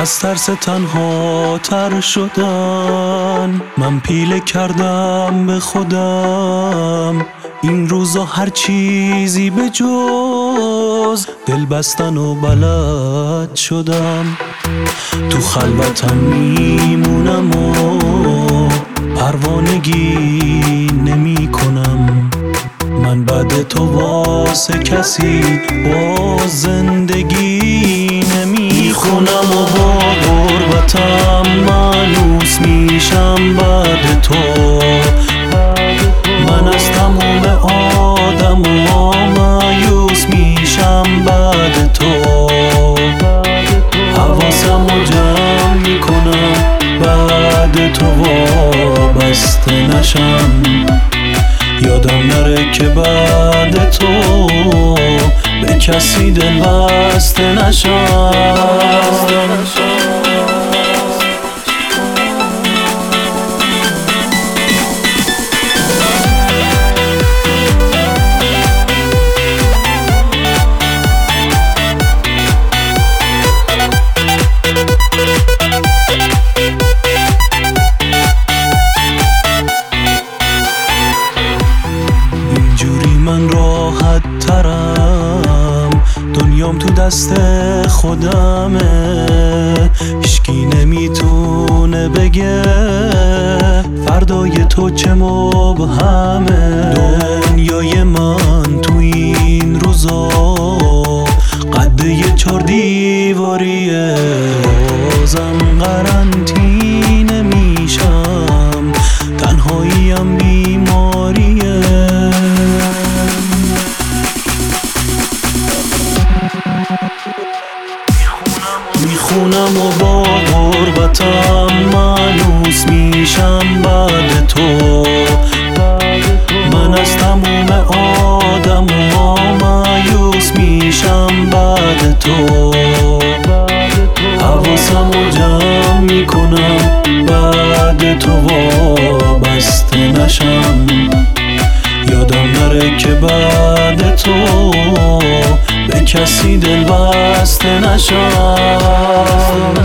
از ترس تنها تر شدن من پیله کردم به خودم. این روزا هر چیزی به جز دل بستن و بلد شدم. تو خلوتم میمونم و پروانگی نمی کنم. من بعد تو واسه کسی با زندگی نمی خونم و با غربتم مانوس میشم بعد تو. من از تموم آدم و مایوس میشم بعد تو. حواسم رو جمع میکنم بعد تو وابسته نشم. یادم نره که بعد تو به کسی دل بسته نشم. من راحت ترم، دنیام تو دست خودمه. هیچکی نمیتونه بگه فردای تو چه مبهمه. دنیای من تو این روزا قد یه 4 دیواریه. بازم قرنطینه میشم، تنهاییم بیماریه. میخونم و با غربتم مانوس میشم بعد تو. من از تموم آدم و مایوس میشم بعد تو. حواسم رو جمع میکنم بعد تو وابسته نشم. یادم نره که بعد تو به کسی دل بسته نشم.